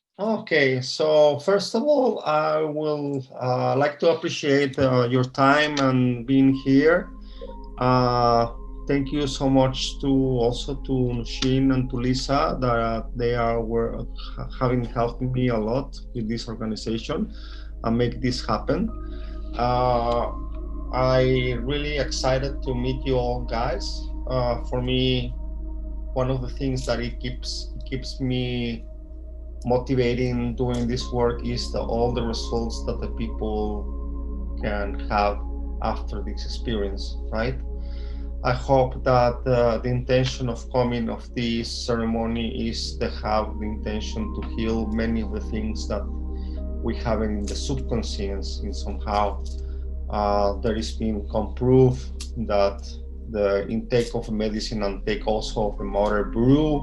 Okay, so first of all, I will like to appreciate your time and being here. Uh, Thank you so much to also to Nushin and to Lisa that they are were having helped me a lot with this organization and make this happen. Uh, I really excited to meet you all guys. For me, one of the things that it keeps me motivating doing this work is all the results that the people can have after this experience, right? I hope that the intention of coming of this ceremony is to have the intention to heal many of the things that we have in the subconscious in somehow. There is been come proof that the intake of medicine and take also of the mother brew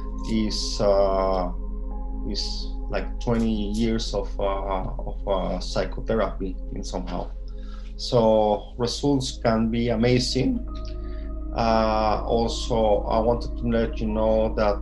is like 20 years of psychotherapy in somehow. So results can be amazing. Also, I wanted to let you know that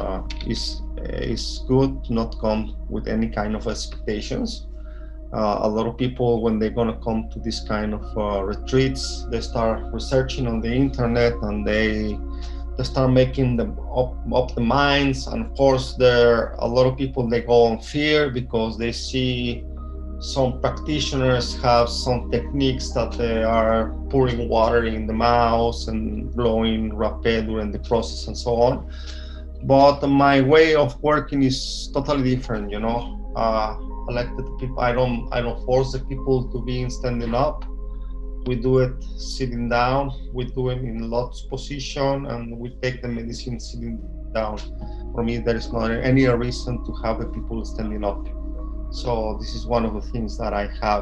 it's good to not come with any kind of expectations. A lot of people, when they're gonna come to this kind of retreats, they start researching on the internet and they start making them up the minds. And of course, there are a lot of people they go on fear because they see some practitioners have some techniques that they are pouring water in the mouth and blowing rapé during the process and so on. But my way of working is totally different, you know. I like that the people. I don't force the people to be standing up. We do it sitting down. We do it in lotus position, and we take the medicine sitting down. For me, there is not any reason to have the people standing up. So this is one of the things that I have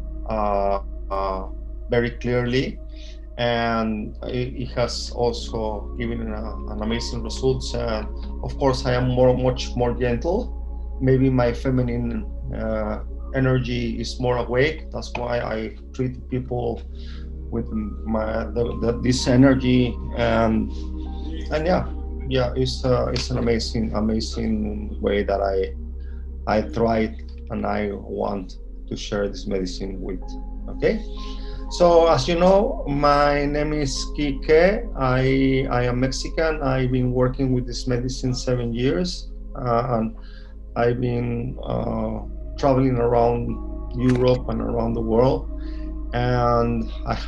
very clearly, and it has also given an amazing results. And of course, I am much more gentle. Maybe my feminine energy is more awake. That's why I treat people with this energy, and yeah, it's an amazing way that I tried and I want to share this medicine with. Okay, so as you know, my name is Kike. I am Mexican. I've been working with this medicine 7 years, and I've been traveling around Europe and around the world, and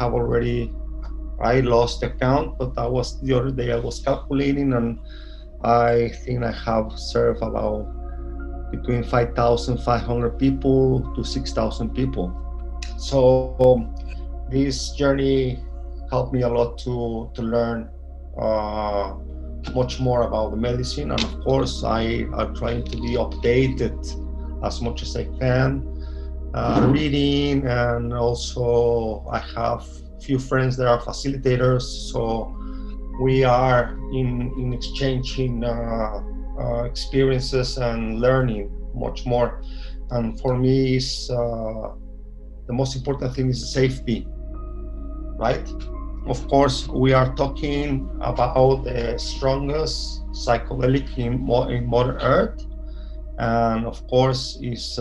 I lost the count, but I was the other day I was calculating, and I think I have served about between 5,500 people to 6,000 people. So this journey helped me a lot to learn uh, much more about the medicine, and of course I am trying to be updated as much as I can, reading, and also I have few friends that are facilitators, so we are in exchanging experiences and learning much more. And for me, is the most important thing is safety, right? Of course, we are talking about the strongest psychedelic in Mother Earth, and of course, is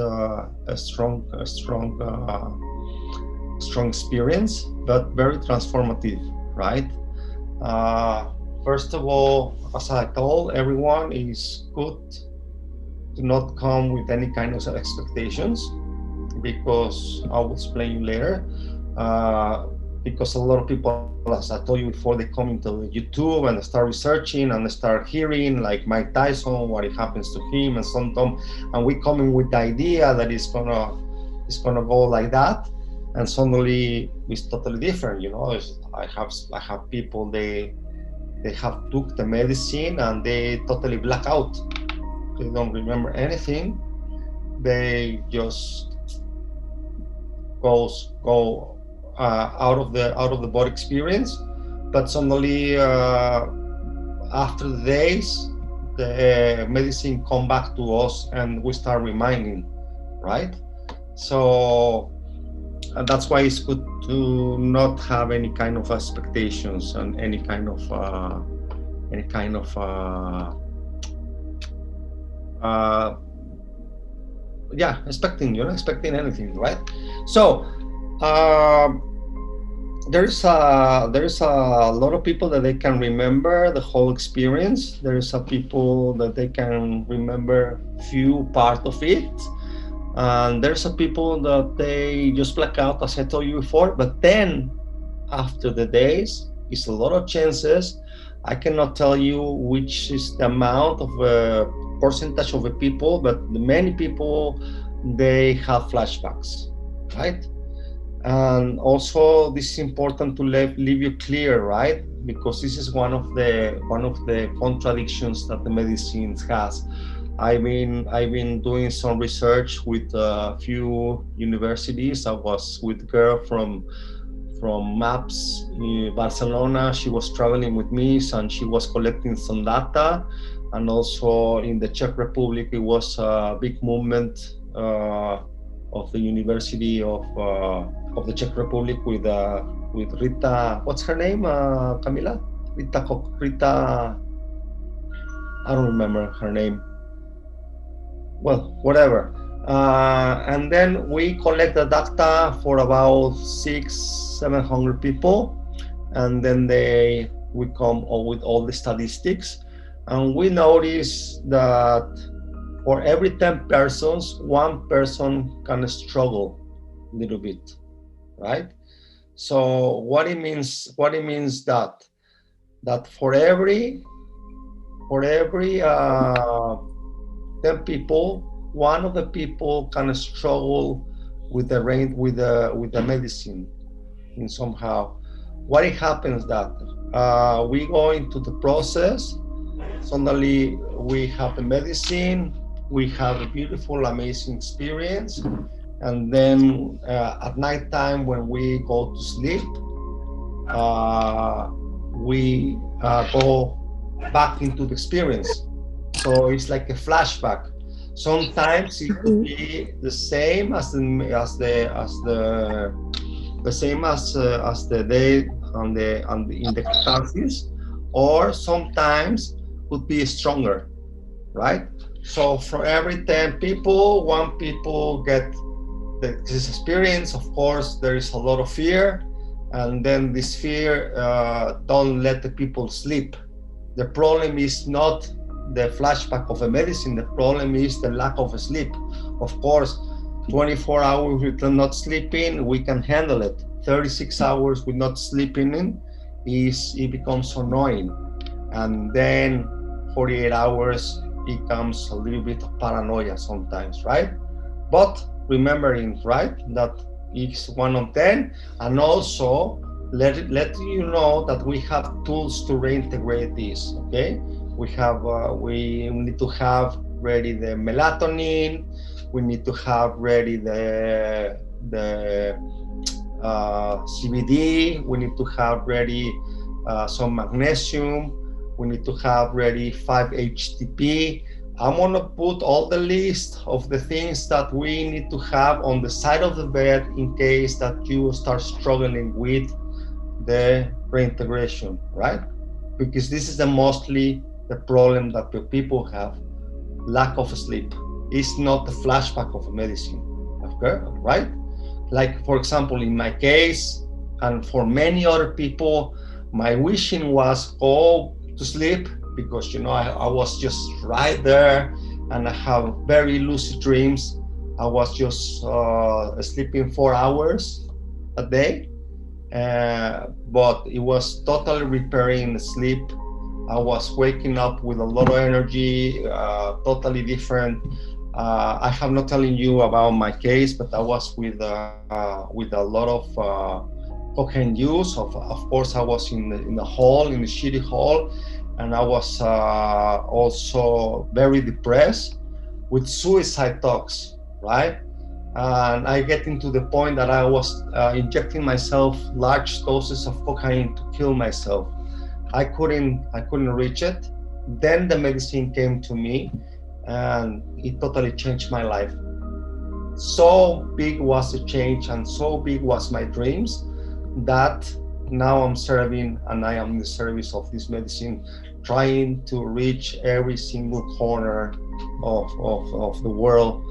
strong experience, but very transformative, right? Uh, First of all, as I told everyone, is good to not come with any kind of expectations, because I will explain you later. Uh, because a lot of people, as I told you before, they come into YouTube and they start researching and they start hearing like Mike Tyson, what it happens to him, and sometimes, and we come in with the idea that it's gonna go like that, and suddenly it's totally different. You know, I have people they have took the medicine and they totally black out. They don't remember anything. They just go out of the body experience, but suddenly after the days, the medicine come back to us and we start reminding, right? So and that's why it's good to not have any kind of expectations and any kind of uh, yeah, expecting, you're not expecting anything, right? So uh, there's a lot of people that they can remember the whole experience. There's a people that they can remember few part of it, and there's a people that they just black out, as I told you before. But then after the days, it's a lot of chances. I cannot tell you which is the amount of percentage of the people, but the many people, they have flashbacks, right? And also this is important to leave you clear, right? Because this is one of the contradictions that the medicine has. I've been doing some research with a few universities. I was with a girl from MAPS in Barcelona. She was traveling with me and she was collecting some data. And also in the Czech Republic, it was a big movement of the University of the Czech Republic with Rita. What's her name? Camila? Rita. I don't remember her name. Well, whatever. And then we collect the data for about 700 people, and then we come up with all the statistics, and we notice that for every 10 persons, one person can struggle a little bit, right? So what it means that for every 10 people, one of the people can struggle with the rain with the medicine in somehow. What it happens that we go into the process, suddenly we have the medicine, we have a beautiful, amazing experience, and then at night time when we go to sleep, we go back into the experience. So it's like a flashback. Sometimes it could be the same as the day in the catharsis, or sometimes could be stronger, right? So for every 10 people, one people get this experience. Of course, there is a lot of fear, and then this fear don't let the people sleep. The problem is not the flashback of a medicine. The problem is the lack of sleep. Of course, 24 hours with not sleeping, we can handle it. 36 hours with not sleeping it becomes annoying. And then 48 hours becomes a little bit of paranoia sometimes, right? But remembering, right, that it's 1 on 10, and also let you know that we have tools to reintegrate this, okay? We need to have ready the melatonin, we need to have ready the CBD, we need to have ready some magnesium, we need to have ready 5-HTP. I'm gonna put all the list of the things that we need to have on the side of the bed in case that you start struggling with the reintegration, right? Because this is mostly the problem that the people have, lack of sleep. It's not the flashback of medicine, okay, right? Like, for example, in my case, and for many other people, my wishing was go to sleep because, I was just right there and I have very lucid dreams. I was just sleeping 4 hours a day, but it was totally repairing the sleep. I was waking up with a lot of energy, totally different. I have not telling you about my case, but I was with a lot of cocaine use. Of course, I was in the hall, in the shitty hall, and I was also very depressed with suicide thoughts, right? And I get into the point that I was injecting myself large doses of cocaine to kill myself. I couldn't reach it. Then the medicine came to me and it totally changed my life. So big was the change and so big was my dreams that now I'm serving and I am in the service of this medicine, trying to reach every single corner of the world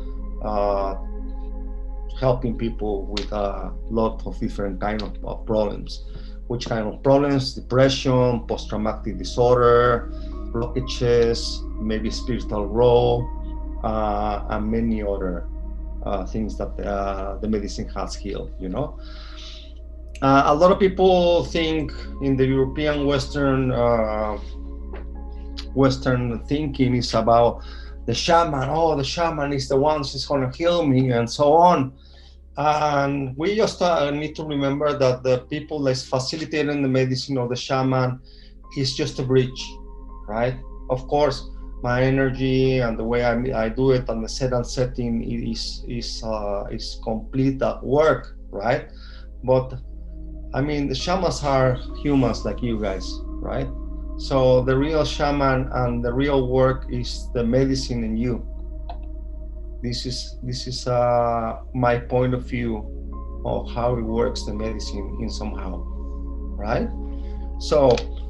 uh, helping people with a lot of different kind of problems. Which kind of problems? Depression, post-traumatic disorder, blockages, maybe spiritual growth, and many other things that the medicine has healed. A lot of people think in the European Western thinking is about the shaman. Oh, the shaman is the one who's going to heal me, and so on. And we just need to remember that the people that's facilitating the medicine of the shaman is just a bridge, right? Of course, my energy and the way I do it and the set and setting is complete at work, right? But I mean, the shamans are humans like you guys, right? So the real shaman and the real work is the medicine in you. This is my point of view of how it works, the medicine in somehow, right? So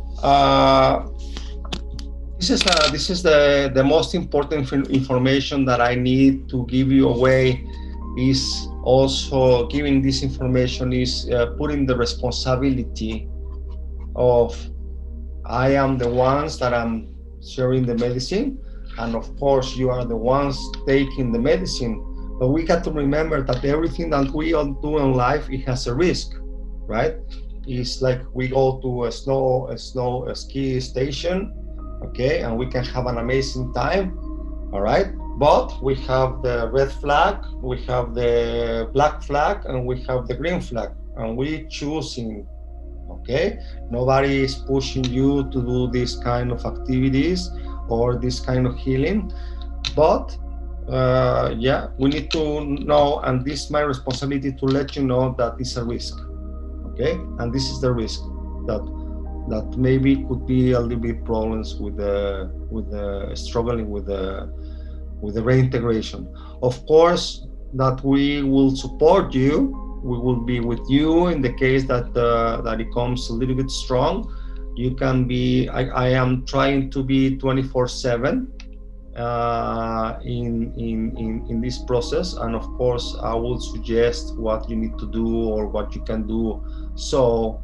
this is the most important information that I need to give you away. Is also giving this information is putting the responsibility of I am the ones that I'm sharing the medicine, and of course you are the ones taking the medicine. But we got to remember that everything that we all do in life, it has a risk, right? It's like we go to a snow ski station, okay, and we can have an amazing time, all right? But we have the red flag, we have the black flag, and we have the green flag, and we choosing, okay? Nobody is pushing you to do this kind of activities or this kind of healing, but yeah, we need to know, and this is my responsibility to let you know that it's a risk, okay? And this is the risk that maybe could be a little bit problems with the struggling with the reintegration. Of course, that we will support you. We will be with you in the case that that it comes a little bit strong. You can be. I am trying to be 24/7 in this process, and of course, I will suggest what you need to do or what you can do, so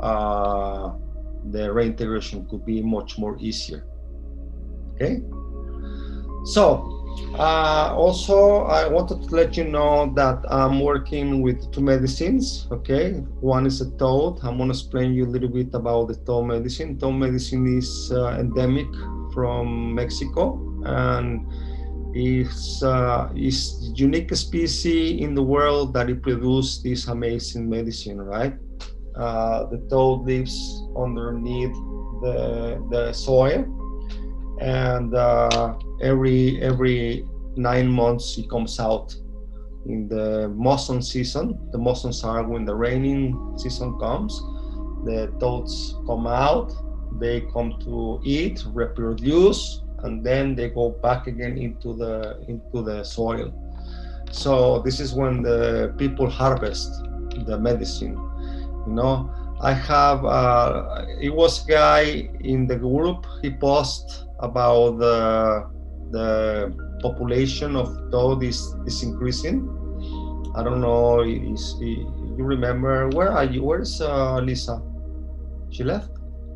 the reintegration could be much more easier. Okay. So. Also, I wanted to let you know that I'm working with two medicines, okay? One is a toad. I'm going to explain you a little bit about the toad medicine. Toad medicine is endemic from Mexico, and is the unique species in the world that it produces this amazing medicine, right? The toad lives underneath the soil, and every 9 months it comes out in the monsoon season. The monsoons are when the raining season comes. The toads come out, they come to eat, reproduce, and then they go back again into the soil. So this is when the people harvest the medicine. I have it was a guy in the group. He posted about the population of toad is increasing. I don't know. You remember? Where are you? Where's Lisa? She left?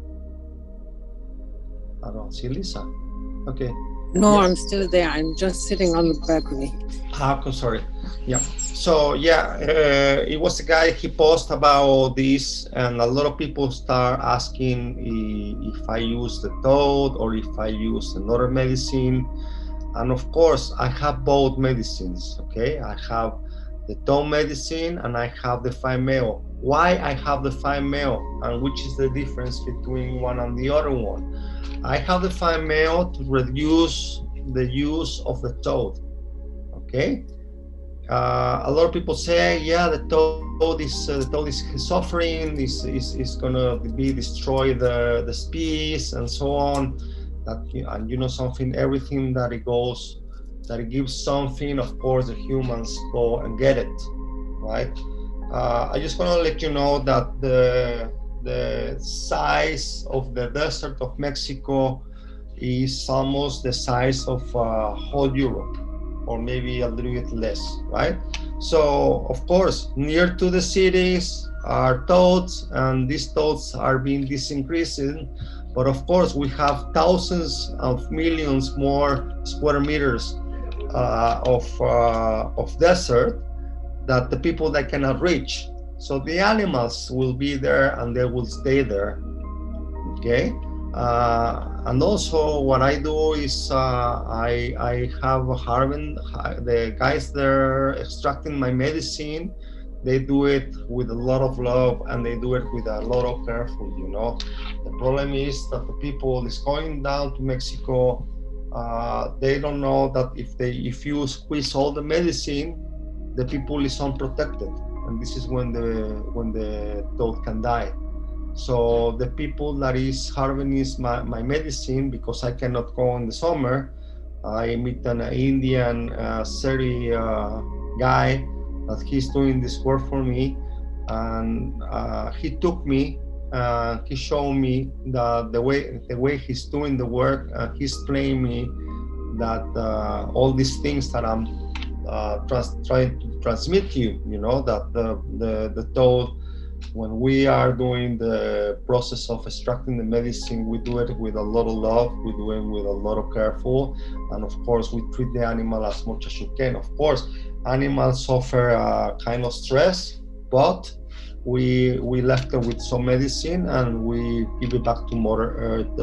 I don't see Lisa. Okay. No, yeah. I'm still there. I'm just sitting on the balcony. I'm sorry. Yeah. So yeah, it was a guy. He posted about this, and a lot of people start asking if I use the toad or if I use another medicine. And of course, I have both medicines. Okay, I have the toad medicine and I have the 5-MeO. Why I have the 5-MeO, and which is the difference between one and the other one? I have the 5-MeO to reduce the use of the toad. Okay. A lot of people say, yeah, the toad is suffering. Is gonna be destroy the species and so on. And you know something, everything that it gives something. Of course, the humans go and get it, right? I just want to let you know that the size of the desert of Mexico is almost the size of whole Europe, or maybe a little bit less, right? So of course, near to the cities are toads, and these toads are being decreasing. But of course, we have thousands of millions more square meters of desert that the people that cannot reach. So the animals will be there and they will stay there. Okay. And also what I do is I have the guys there extracting my medicine. They do it with a lot of love and they do it with a lot of careful, you know. The problem is that the people is going down to Mexico, they don't know that if you squeeze all the medicine, the people is unprotected, and this is when the toad can die. So the people that is harvesting my medicine, because I cannot go in the summer, I meet an Indian Seri guy that he's doing this work for me, and he took me, he showed me the way he's doing the work. He's explained me that all these things that I'm trying to transmit to you, you know, that the toad, when we are doing the process of extracting the medicine, we do it with a lot of love, we do it with a lot of careful, and of course we treat the animal as much as you can. Of course, animals suffer kind of stress, but we left them with some medicine and we give it back to Mother Earth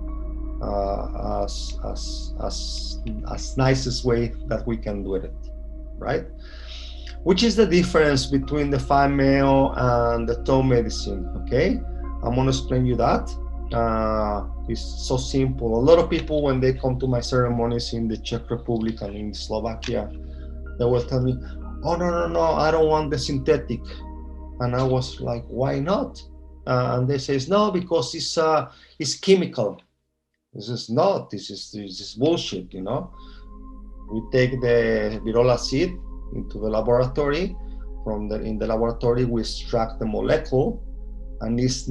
as nicest way that we can do it, right? Which is the difference between the female and the toad medicine, okay? I'm gonna explain you that. It's so simple. A lot of people, when they come to my ceremonies in the Czech Republic and in Slovakia, they will tell me, oh, no, I don't want the synthetic. And I was like, why not? And they say, no, because it's chemical. This is not, this is bullshit, you know? We take the virola seed into the laboratory. In the laboratory, we extract the molecule, and it's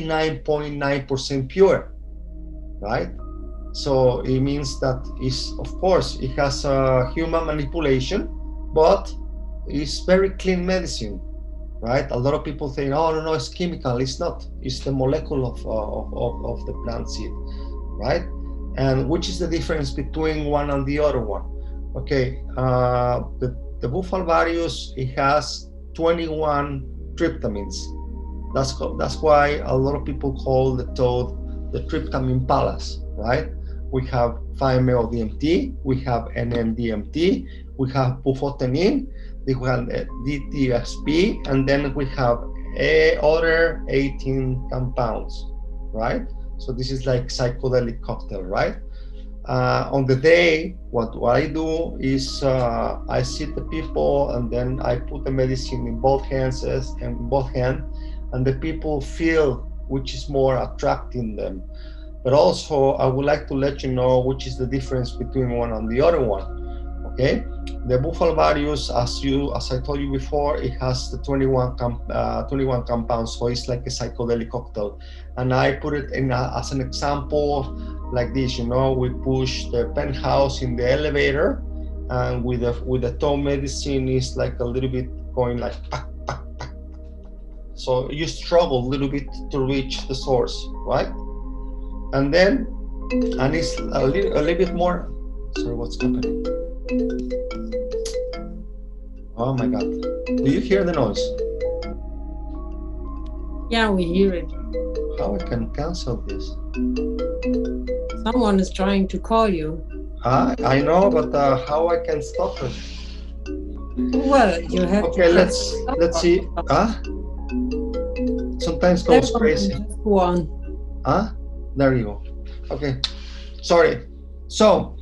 99.9% pure, right? So it means that of course, it has a human manipulation, but it's very clean medicine, right? A lot of people think, oh, no, it's chemical. It's not. It's the molecule of the plant seed, right? And which is the difference between one and the other one? Okay, the Bufalvarius, it has 21 tryptamines. That's why a lot of people call the toad the tryptamine palace, right? We have 5-MeO-DMT, we have NN-DMT, we have bufotenin, we have DTSP, and then we have other 18 compounds, right? So this is like psychedelic cocktail, right? On the day, what I do is I sit the people, and then I put the medicine in both hands, and the people feel which is more attracting them. But also, I would like to let you know which is the difference between one and the other one. Okay, the Bufalvarius, as I told you before, it has the 21 compounds, so it's like a psychedelic cocktail. And I put it in as an example like this. You know, we push the penthouse in the elevator, and with the toad medicine, is like a little bit going like pack, pack, pack. So you struggle a little bit to reach the source, right? And then, and it's a little bit more. Sorry, what's happening? Oh my God! Do you hear the noise? Yeah, we hear it. How I can cancel this? Someone is trying to call you. I know, but how I can stop it? Well, you have. Okay, let's see. Sometimes goes crazy. Go on. There you go. Okay, sorry. So,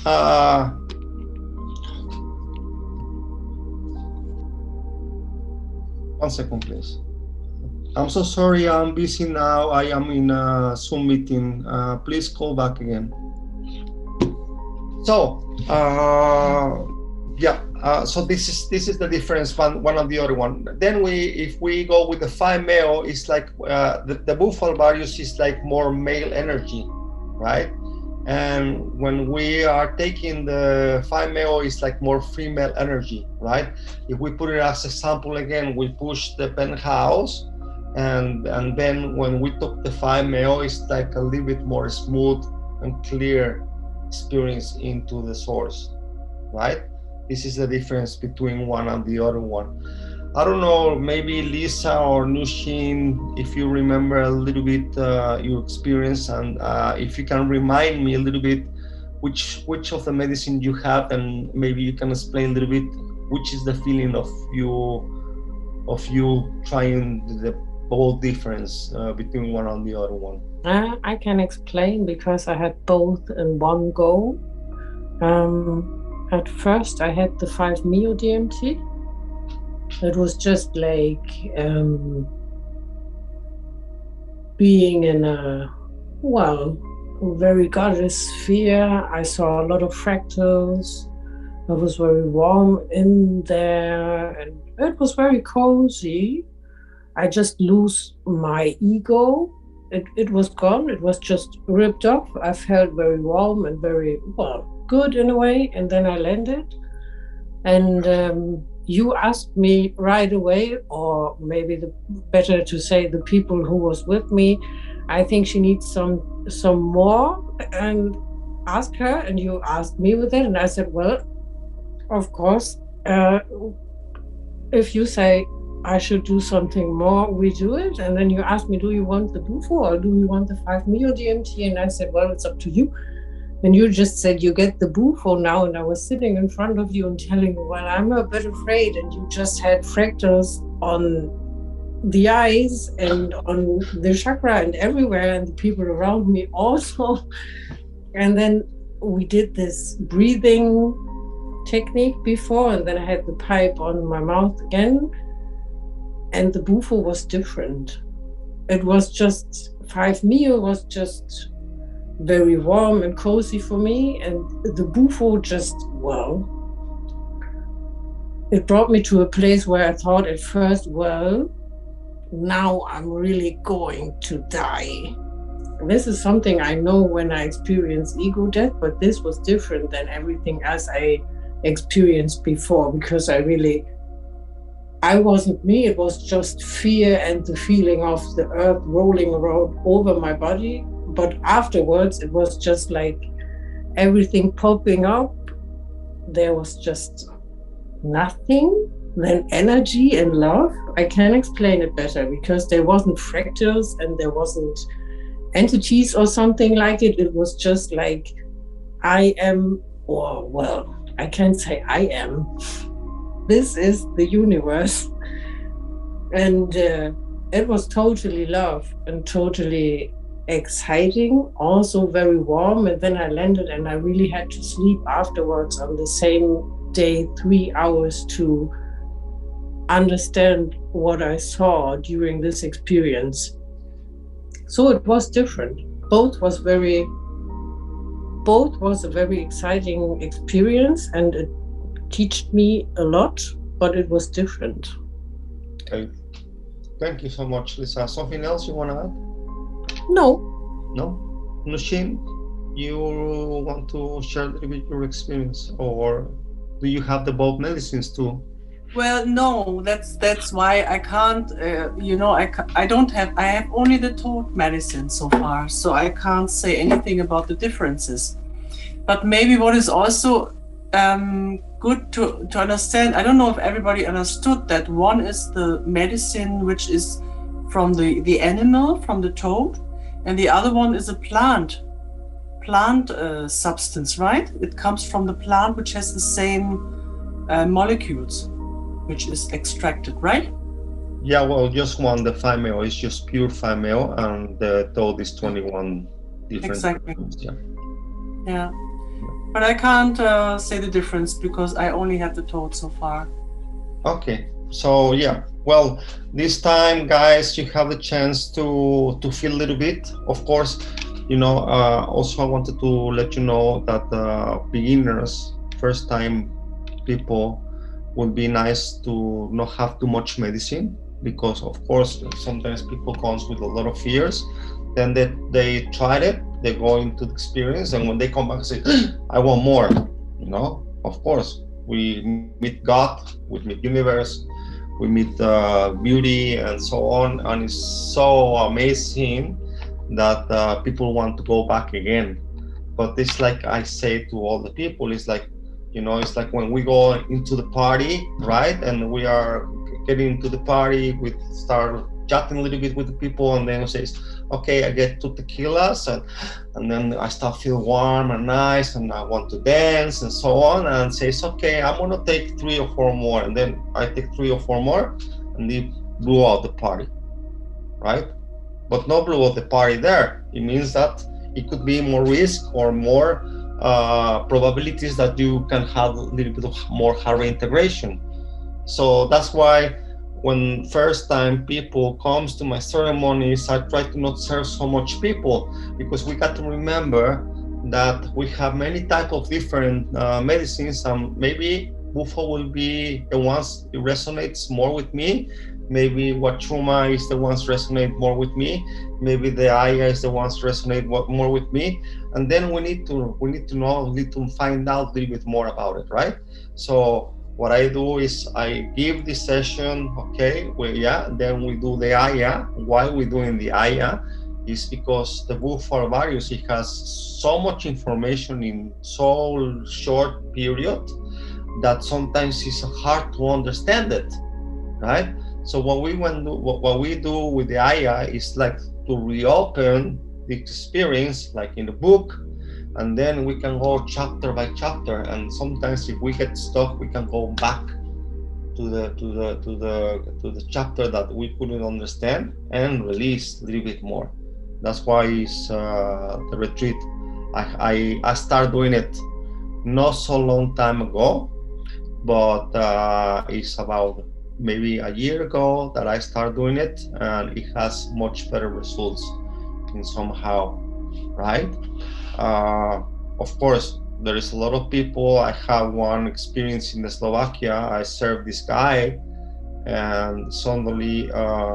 one second, please. I'm so sorry, I'm busy now. I am in a Zoom meeting. Please call back again. So, so this is the difference one and the other one. Then if we go with the 5-MeO, it's like the Bufalvarius is like more male energy, right? And when we are taking the 5-meo, it's like more female energy, right? If we put it as example again, we push the penthouse, and then when we took the 5-meo, it's like a little bit more smooth and clear experience into the source, right? This is the difference between one and the other one. I don't know, maybe Lisa or Nushin, if you remember a little bit your experience, and if you can remind me a little bit which of the medicine you have, and maybe you can explain a little bit which is the feeling of you trying the both difference between one and the other one. I can explain because I had both in one go. At first I had the 5-meo DMT. It was just like being in a very goddess sphere. I saw a lot of fractals. It was very warm in there, and it was very cozy. I just lose my ego. It was gone. It was just ripped off. I felt very warm and very good in a way. And then I landed, and you asked me right away, or maybe better to say the people who was with me, I think she needs some more, and ask her, and you asked me with it, and I said, well, of course, if you say I should do something more, we do it. And then you asked me, do you want the Bufo or do you want the 5-meo DMT? And I said, well, it's up to you. And you just said, you get the Bufo now. And I was sitting in front of you and telling you, well, I'm a bit afraid. And you just had fractals on the eyes and on the chakra and everywhere, and the people around me also. And then we did this breathing technique before, and then I had the pipe on my mouth again. And the Bufo was different. It was just 5-meo was just very warm and cozy for me, and the Bufo just, it brought me to a place where I thought at first, now I'm really going to die. This is something I know when I experience ego death, but this was different than everything else I experienced before, because I wasn't me. It was just fear and the feeling of the earth rolling around over my body. But afterwards, it was just like everything popping up. There was just nothing, then energy and love. I can't explain it better, because there wasn't fractals and there wasn't entities or something like it. It was just like I am, I can't say I am. This is the universe. And it was totally love and totally exciting, also very warm. And then I landed and I really had to sleep afterwards on the same day, 3 hours, to understand what I saw during this experience. So it was different. Both was a very exciting experience, and it taught me a lot, but it was different. Okay. Thank you so much, Lisa. Something else you want to add? No. Nushin, you want to share a little bit your experience, or do you have the both medicines too? Well, no, that's why I can't, I have only the toad medicine so far, so I can't say anything about the differences. But maybe what is also good to understand, I don't know if everybody understood that one is the medicine which is from the animal, from the toad, and the other one is a plant substance, right? It comes from the plant which has the same molecules, which is extracted, right? Yeah, well, just one, the 5-meo is just pure 5-meo, and the toad is 21 different. Exactly. Types, Yeah. But I can't say the difference because I only have the toad so far. Okay, so yeah, well, this time, guys, you have the chance to feel a little bit. Of course, also I wanted to let you know that beginners, first time people, would be nice to not have too much medicine, because of course sometimes people comes with a lot of fears. Then they tried it they go into the experience, and when they come back and say, I want more, you know, of course, we meet God, we meet universe, we meet beauty and so on, and it's so amazing that people want to go back again. But it's like I say to all the people, it's like, you know, it's like when we go into the party, right? And we are getting into the party, we start chatting a little bit with the people, and then it says, okay, I get 2 tequilas, and then I start feel warm and nice, and I want to dance and so on, and says, okay, I'm gonna take 3 or 4 more, and then I take 3 or 4 more, and they blew out the party, right? But no blew out the party there. It means that it could be more risk or more probabilities that you can have a little bit of more hard reintegration. So that's why when first time people comes to my ceremonies, I try to not serve so much people, because we got to remember that we have many type of different medicines, and maybe Bufo will be the ones it resonates more with me. Maybe Wachuma is the ones resonate more with me. Maybe the Aya is the ones resonate more with me. And then we need to know, we need to find out a little bit more about it, right? So what I do is I give the session, okay, then we do the Aya. Why we're doing the Aya is because the Bufo Alvarius, it has so much information in so short period that sometimes it's hard to understand it, right? So what we do with the Aya is like to reopen the experience, like in the book, and then we can go chapter by chapter. And sometimes if we get stuck, we can go back to the chapter that we couldn't understand and release a little bit more. That's why it's the retreat. I started doing it not so long time ago, but it's about maybe a year ago that I started doing it, and it has much better results in somehow, right? Of course, there is a lot of people. I have one experience in Slovakia. I served this guy, and suddenly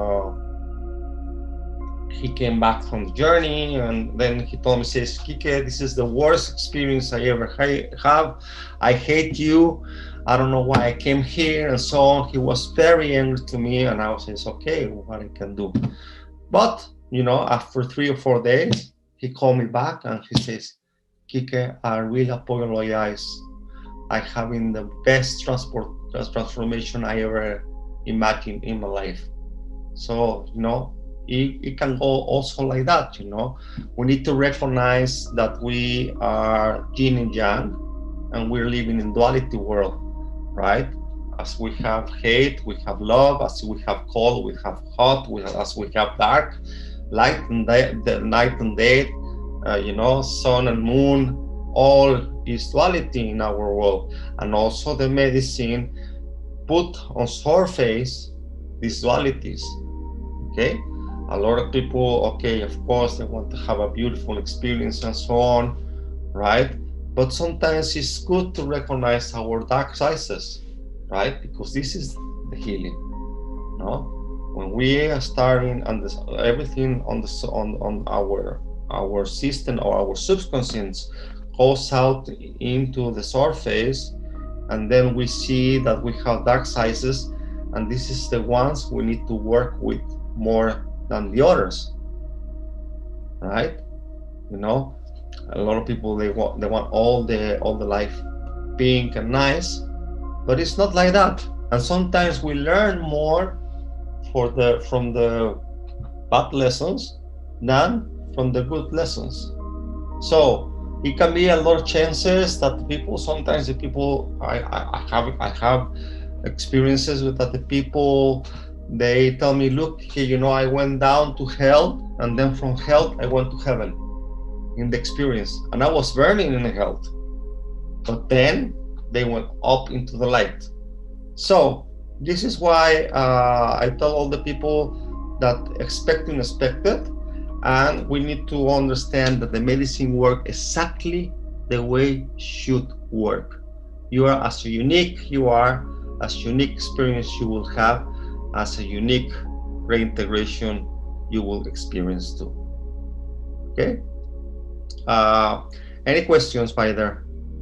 he came back from the journey, and then he told me, says, Kike, this is the worst experience I ever have. I hate you. I don't know why I came here, and so on. He was very angry to me, and I was saying, okay, what I can do. But, you know, after 3 or 4 days, he called me back and he says, Kike, I really apologize. I having the best transformation I ever imagined in my life. So, you know, it can go also like that, you know. We need to recognize that we are yin and yang, and we're living in duality world, right? As we have hate, we have love. As we have cold, we have hot. As we have dark, light and the night and day, you know, sun and moon, all is duality in our world. And also the medicine put on surface these dualities, okay? A lot of people, okay, of course, they want to have a beautiful experience and so on, right? But sometimes it's good to recognize our dark sides, right? Because this is the healing, no? When we are starting on this, everything on our system or our subconscious goes out into the surface, and then we see that we have dark sides, and this is the ones we need to work with more than the others, right? You know, a lot of people they want all the life pink and nice, but it's not like that. And sometimes we learn more from the bad lessons than from the good lessons. So it can be a lot of chances that I have experiences with that the people, they tell me, look, you know, I went down to hell, and then from hell I went to heaven in the experience, and I was burning in the hell, but then they went up into the light. So this is why I tell all the people that expect unexpected, and we need to understand that the medicine works exactly the way it should work. You are as unique experience you will have, as a unique reintegration you will experience too. Okay? Any questions by there?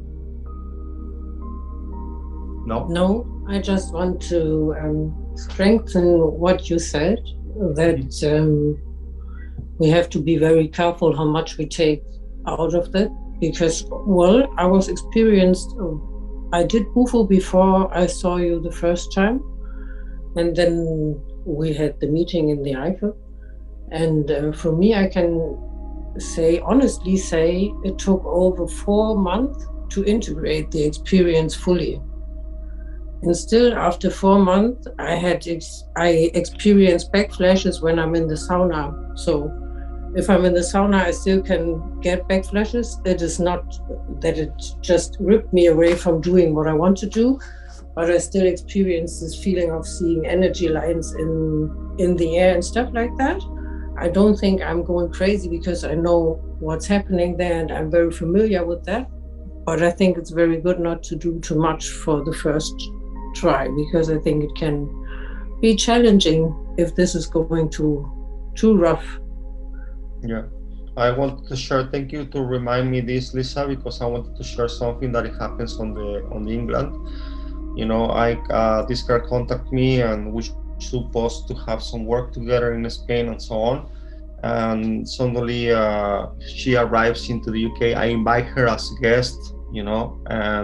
No? No, I just want to strengthen what you said, that we have to be very careful how much we take out of that, because, well, I was experienced, I did Bufo before I saw you the first time, and then we had the meeting in the Eifel, and for me, I can honestly say it took over 4 months to integrate the experience fully. And still, after 4 months, I experienced backflashes when I'm in the sauna. So if I'm in the sauna, I still can get backflashes. It is not that it just ripped me away from doing what I want to do, but I still experience this feeling of seeing energy lines in the air and stuff like that. I don't think I'm going crazy because I know what's happening there and I'm very familiar with that. But I think it's very good not to do too much for the first try, because I think it can be challenging if this is going too rough. Yeah, I wanted to share. Thank you to remind me this, Lisa, because I wanted to share something that it happens on the England. You know, this girl contacted me, and we supposed to have some work together in Spain and so on. And suddenly she arrives into the UK. I invite her as a guest, you know,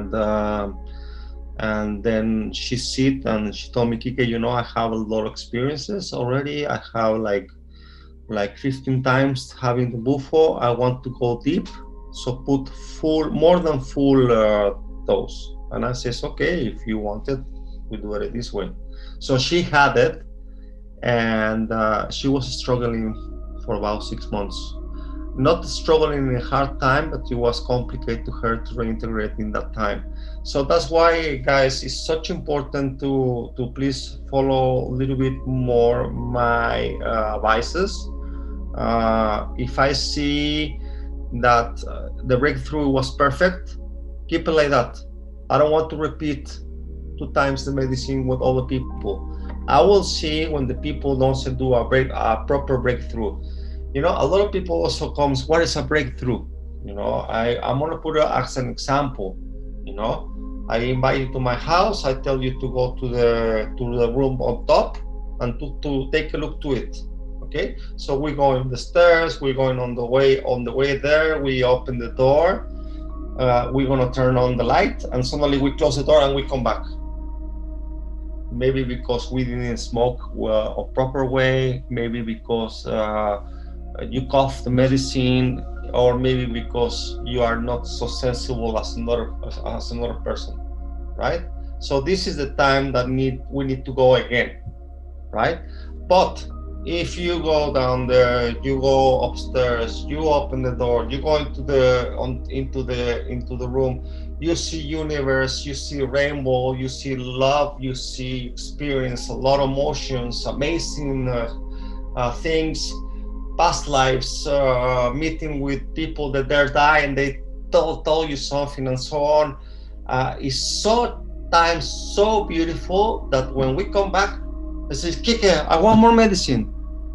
and then she sit and she told me, Kike, you know, I have a lot of experiences already. I have like 15 times having the Bufo. I want to go deep, so put more than full dose. And I says, okay, if you want it, we do it this way. So she had it, and she was struggling for about 6 months. Not struggling in a hard time, but it was complicated to her to reintegrate in that time. So that's why, guys, it's such important to please follow a little bit more my advices. If I see that the breakthrough was perfect, keep it like that. I don't want to repeat 2 times the medicine with other people. I will see when the people don't do a proper breakthrough. You know, a lot of people also comes, what is a breakthrough? You know, I'm gonna put it as an example. You know, I invite you to my house. I tell you to go to the room on top and to take a look to it. Okay, so we go on the stairs. We're going on the way there. We open the door. We're gonna turn on the light, and suddenly we close the door and we come back. Maybe because we didn't smoke a proper way. Maybe because you cough the medicine, or maybe because you are not so sensible as another person, right? So this is the time that we need to go again, right? But if you go down there, you go upstairs, you open the door, you go into the room, you see universe, you see rainbow, you see love, you see experience a lot of emotions, amazing things, past lives, meeting with people that they're dying, they tell you something and so on. It's so beautiful that when we come back, I say, Kike, I want more medicine.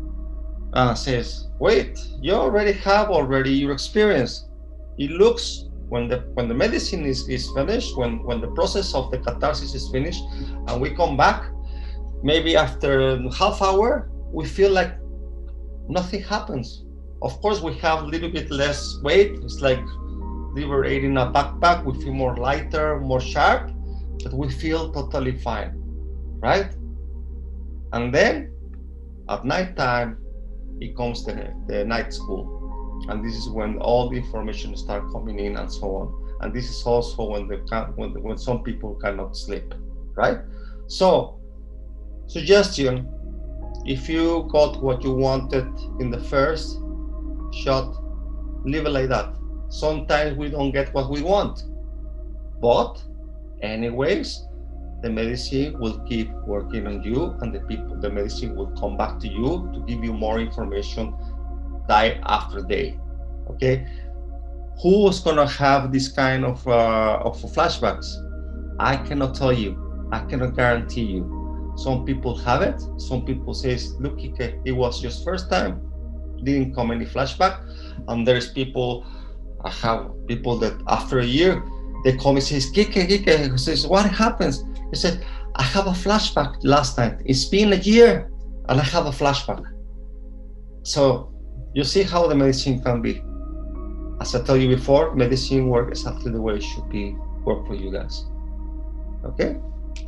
Says, wait, you already have your experience. It looks, when the medicine is finished, when the process of the catharsis is finished, and we come back, maybe after half hour, we feel like nothing happens. Of course, we have a little bit less weight. It's like liberating a backpack. We feel more lighter, more sharp, but we feel totally fine, right? And then at night time, it comes the night school, and this is when all the information start coming in and so on. And this is also when some people cannot sleep, right? So, suggestion: if you got what you wanted in the first shot, leave it like that. Sometimes we don't get what we want, but anyways, the medicine will keep working on you, and the medicine will come back to you to give you more information day after day. Okay, who's gonna have this kind of flashbacks? I cannot tell you. I cannot guarantee you. Some people have it. Some people say, look, it was just first time, didn't come any flashback. And there's people I have people that after a year, they call me and says, Kike, says, what happens? He said, I have a flashback last night. It's been a year and I have a flashback. So you see how the medicine can be. As I told you before, medicine works exactly the way it should be work for you guys. Okay?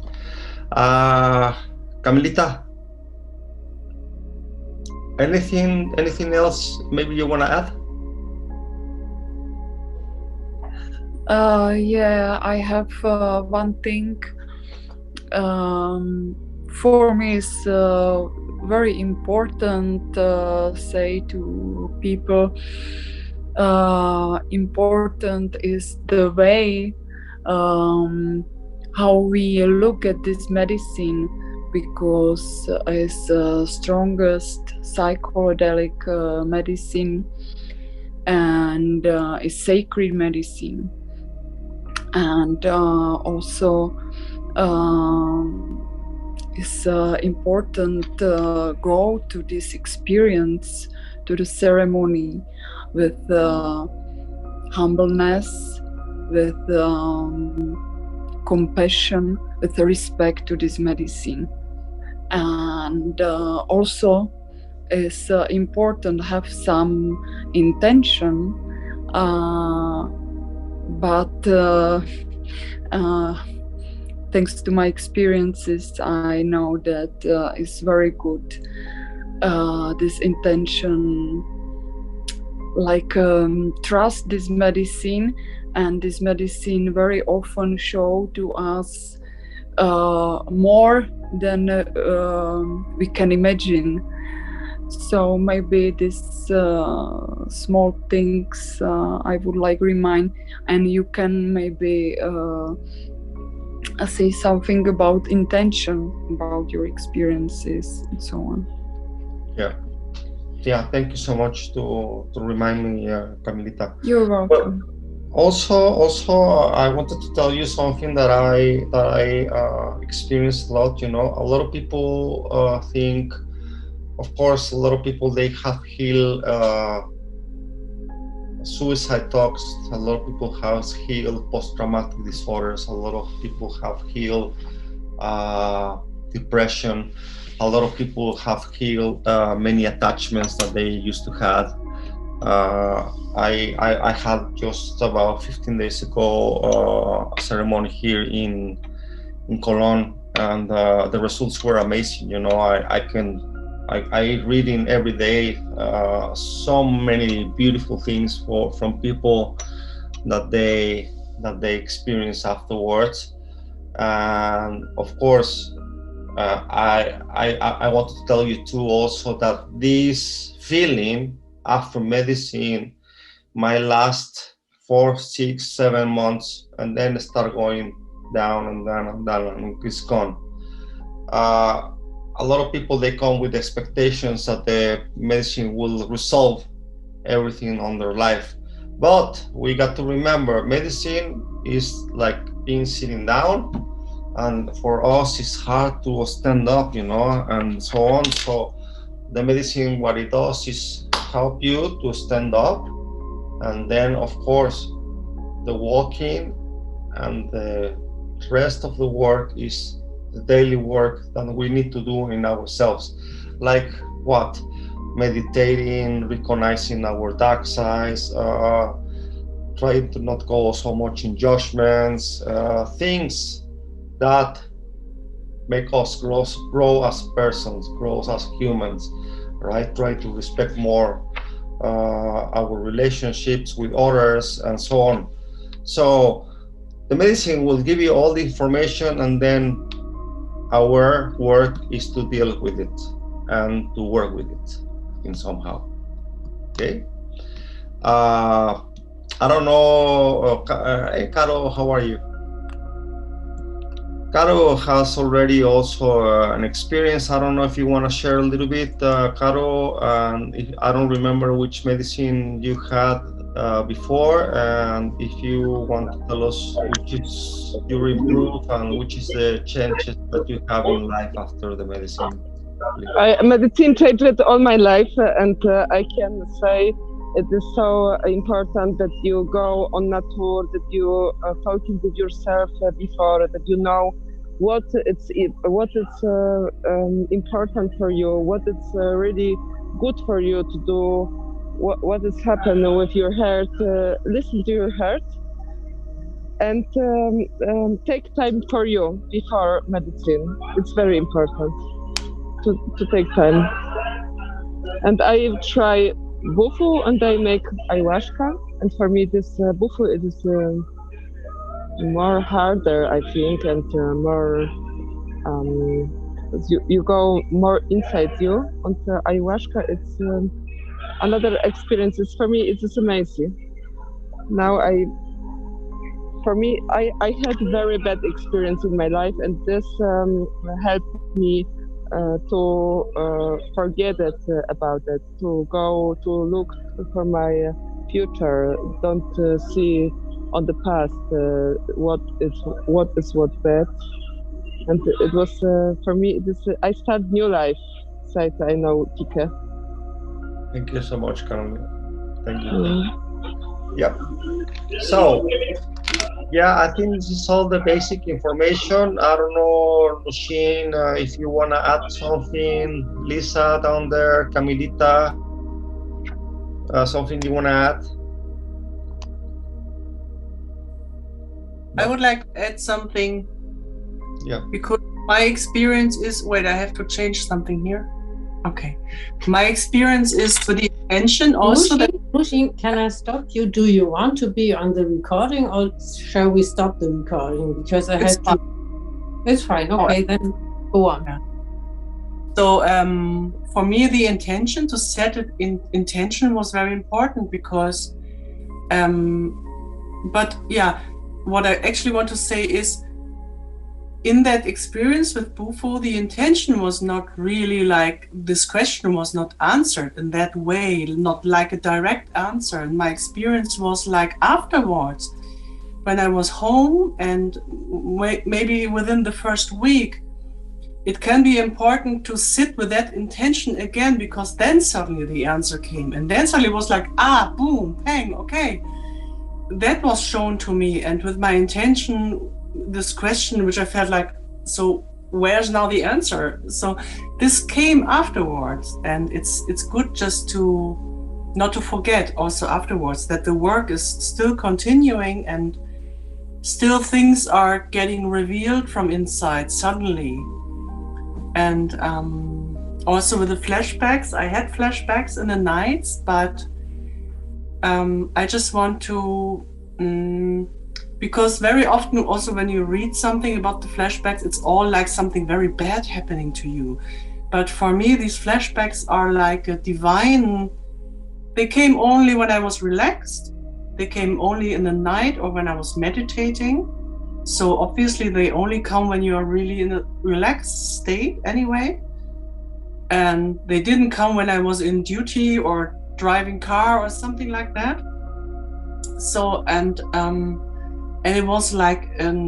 Camilita, anything else maybe you want to add? Yeah, I have one thing. For me, it's very important say to people. Important is the way how we look at this medicine, because it's the strongest psychedelic medicine and it's sacred medicine. And also it's important go to this experience, to the ceremony with humbleness, with compassion, with respect to this medicine. And also it's important to have some intention, but thanks to my experiences, I know that it's very good, this intention, like trust this medicine, and this medicine very often show to us more than we can imagine. So maybe these small things I would like remind, and you can maybe say something about intention, about your experiences and so on. Yeah, thank you so much to remind me, Camilita. You're welcome. Well, also, I wanted to tell you something that I experienced a lot. You know, a lot of people think, of course, a lot of people, they have healed suicide talks. A lot of people have healed post-traumatic disorders. A lot of people have healed depression. A lot of people have healed many attachments that they used to have. I had just about 15 days ago a ceremony here in Cologne, and the results were amazing. You know, I reading every day so many beautiful things from people that they experience afterwards. And of course, I want to tell you too also that this feeling after medicine might last 4, 6, 7 months, and then start going down and down and down, and it's gone. A lot of people, they come with expectations that the medicine will resolve everything on their life. But we got to remember, medicine is like being sitting down, and for us it's hard to stand up, you know, and so on. So the medicine, what it does is help you to stand up, and then of course the walking and the rest of the work is the daily work that we need to do in ourselves, like what? Meditating, recognizing our dark sides, trying to not go so much in judgments, things that make us grow as persons, grow as humans, right? Try to respect more our relationships with others and so on. So the medicine will give you all the information, and then our work is to deal with it and to work with it in somehow. Okay. I don't know, hey, Caro, how are you? Caro has already also an experience. I don't know if you want to share a little bit, Caro. I don't remember which medicine you had before, and if you want to tell us which is your improve and which is the changes that you have in life after the medicine. Medicine changed all my life, and I can say it is so important that you go on nature, that you talking with yourself before, that you know what is important for you, what is really good for you to do, what is happening with your heart. Listen to your heart and take time for you before medicine. It's very important to take time. And I try bufu and I make ayahuasca. And for me, this bufu it is more harder, I think, and more you go more inside you. And ayahuasca, it's another experience. It's, for me, it is amazing. Now I had very bad experience in my life, and this helped me to forget it about it, to go to look for my future, don't see on the past what is bad. And it was for me this I start new life seit I know Kike. Thank you so much, Carolina. Thank you. Yeah. So yeah, I think this is all the basic information. I don't know, Nushin, if you want to add something. Lisa down there, Camilita, something you want to add? I would like to add something. Yeah. Because my experience is, wait, I have to change something here. Okay. My experience is with the intention also that. Nushin, can I stop you? Do you want to be on the recording, or shall we stop the recording? Because I have to. It's fine. Okay, then go on. Yeah. So for me, the intention to set it in intention was very important because, but yeah, what I actually want to say is, in that experience with Bufo, the intention was not really like, this question was not answered in that way, not like a direct answer. And my experience was like afterwards, when I was home, and maybe within the first week, it can be important to sit with that intention again, because then suddenly the answer came. And then suddenly it was like, boom, bang, okay. That was shown to me. And with my intention, this question, which I felt like, so where's now the answer? So this came afterwards, and it's good just to not to forget also afterwards that the work is still continuing, and still things are getting revealed from inside suddenly. And also with the flashbacks, I had flashbacks in the nights, but I just want to because very often also when you read something about the flashbacks, it's all like something very bad happening to you. But for me, these flashbacks are like a divine, they came only when I was relaxed. They came only in the night or when I was meditating. So obviously they only come when you are really in a relaxed state anyway. And they didn't come when I was in duty or driving car or something like that. So, and it was like,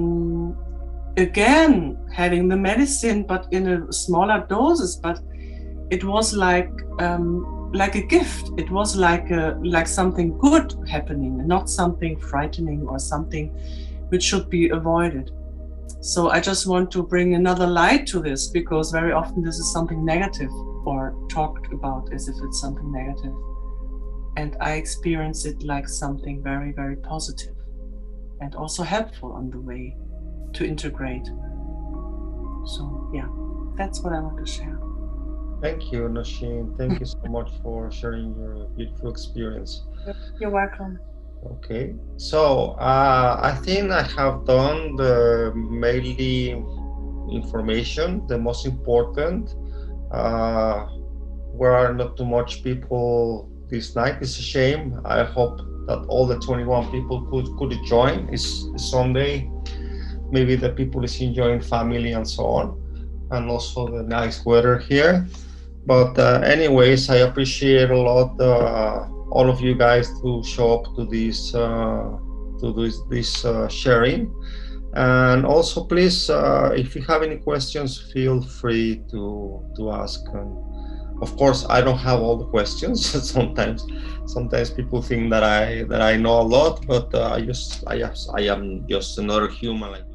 again, having the medicine, but in a smaller doses, but it was like a gift. It was like something good happening, and not something frightening or something which should be avoided. So I just want to bring another light to this, because very often this is something negative or talked about as if it's something negative. And I experience it like something very, very positive and also helpful on the way to integrate. So yeah, that's what I want to share. Thank you, Nushin. Thank you so much for sharing your beautiful experience. You're welcome. Okay, so I think I have done the mainly information, the most important. There are not too much people this night. It's a shame. I hope that all the 21 people could join. It's Sunday. Maybe the people is enjoying family and so on, and also the nice weather here. But anyways, I appreciate a lot all of you guys to show up to this sharing. And also, please, if you have any questions, feel free to ask. Of course, I don't have all the questions. Sometimes people think that I know a lot, but I am just another human like